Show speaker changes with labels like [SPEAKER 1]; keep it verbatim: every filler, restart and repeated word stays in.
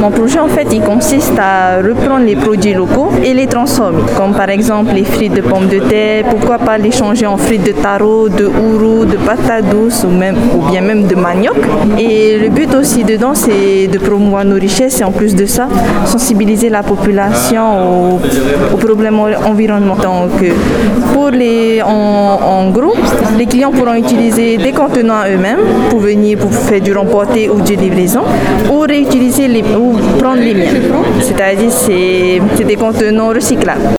[SPEAKER 1] Mon projet, en fait, il consiste à reprendre les produits locaux et les transformer. Comme par exemple les frites de pommes de terre, pourquoi pas les changer en frites de taro, de ourou, de patates douces ou, même, ou bien même de manioc. Et le but aussi dedans, c'est de promouvoir nos richesses et en plus de ça, sensibiliser la population aux, aux problèmes environnementaux. Donc, pour les, en, en gros, les clients pourront utiliser des contenants à eux-mêmes pour venir pour faire du remporté ou du livraison ou réutiliser les, ou prendre les miens. C'est-à-dire c'est, c'est des contenants recyclables.